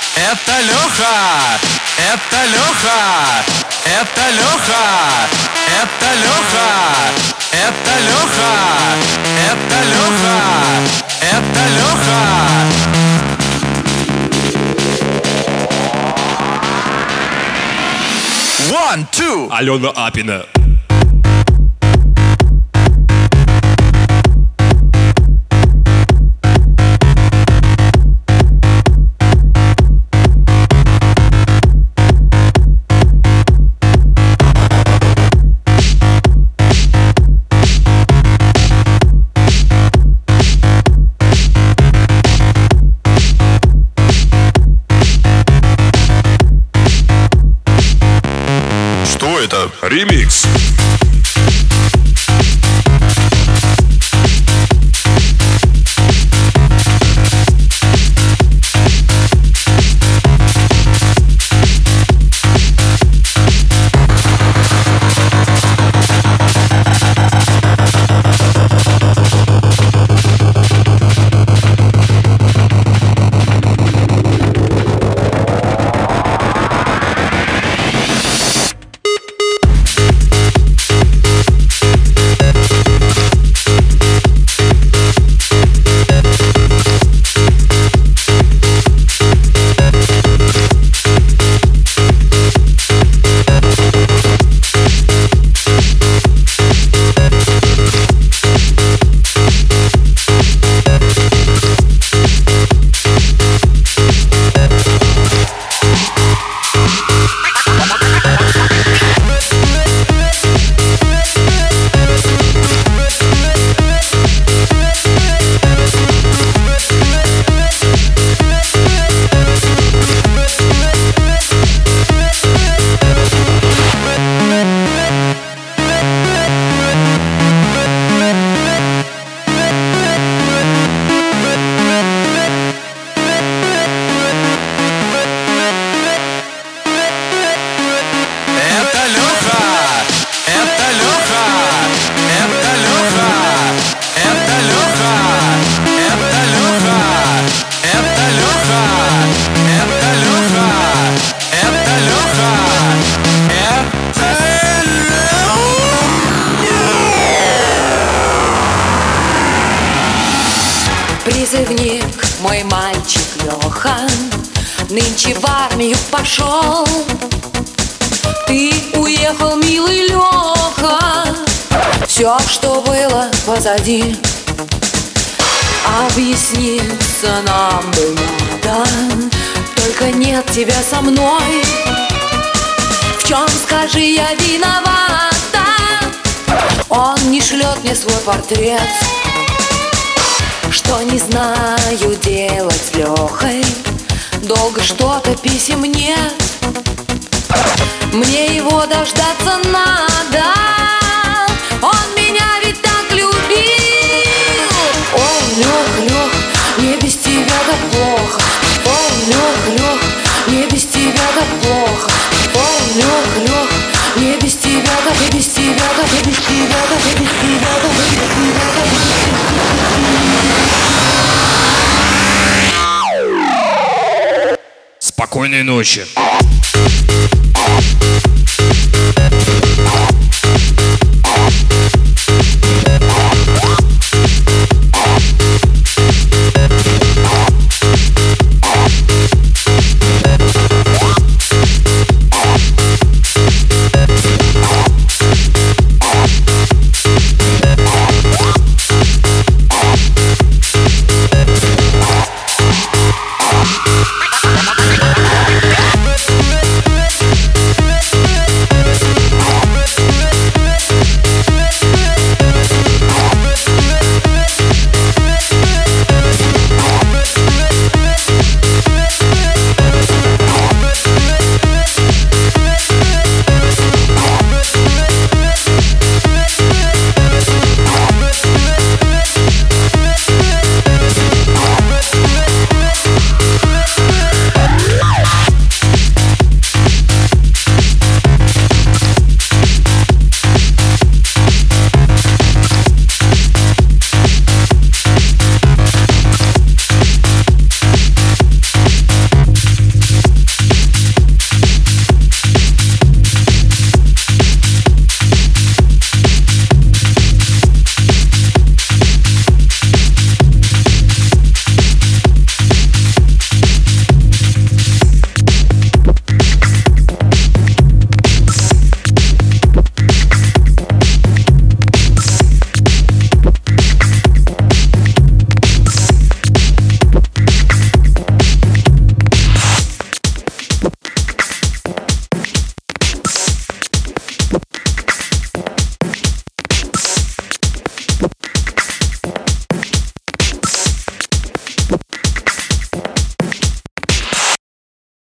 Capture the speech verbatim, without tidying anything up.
Это Леха, это Леха, это Леха, это Леха, это Леха, это Леха, это Леха. One, two. Алена Апина. Что это? Ремикс. Призывник, мой мальчик Леха, нынче в армию пошел. Ты уехал, милый Леха, все, что было позади. Объясниться нам бы надо, только нет тебя со мной. В чем, скажи, я виновата? Он не шлет мне свой портрет. Что не знаю делать с Лехой, долго что-то писем нет. Мне его дождаться надо, он меня ведь так любил. Ой, Лех, Лех, мне без тебя так плохо. Ой, Лех, Лех, мне без тебя так плохо. Ой, Лех, Лех, мне без тебя так, и без тебя так, и без тебя так, и без тебя так, и без тебя так. Спокойной ночи.